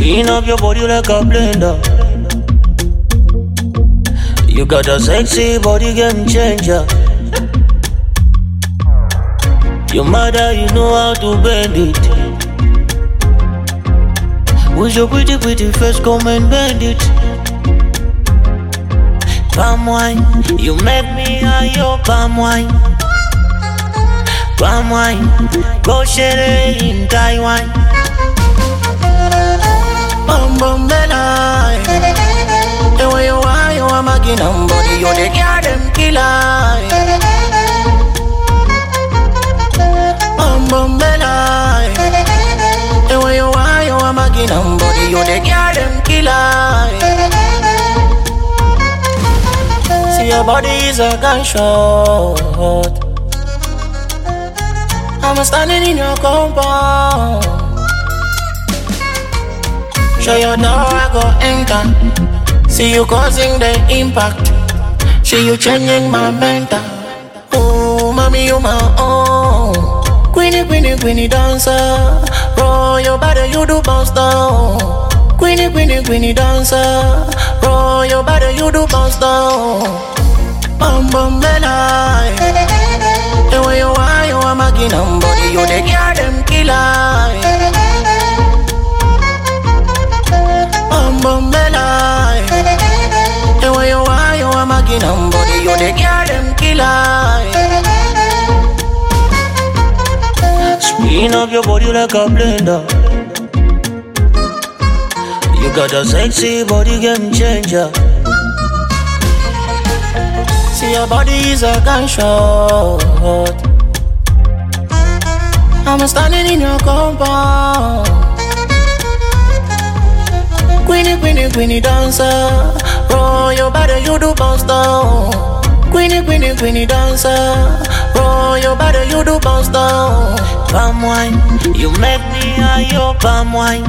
Spin up your body like a blender. You got a sexy body game changer. Your mother, you know how to bend it. With your pretty face, come and bend it. Palm wine, you make me high, your palm wine. Palm wine, go share in Taiwan. Bum bella, the way you are, you are making body, you the girl them killer. Bum bella, the way you are making body, you the girl them killer. See your body is a gunshot. I'm standing in your compound. Show your door, I go enter. See you causing the impact. See you changing my mental. Oh, mommy, you my own. Queenie dancer. Roll your body, you do bounce down. Queenie dancer. Roll your body, you do bounce down. Bum bella. The way you are making body, you the girl them killer. Bum bella, the way you are making body, you the girl them killer. Spin up your body like a blender. You got a sexy body game changer. See your body is a gunshot. I'm standing in your compound. Queenie dancer. Roll your body, you do bounce down. Queenie dancer. Roll your body, you do bounce down. Palm wine, you make me high, your palm wine.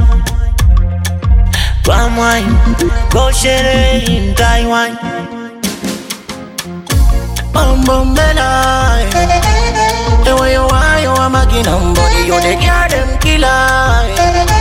Palm wine, go share in Taiwan. Bum bella, the way you are making body, you the girl them killer.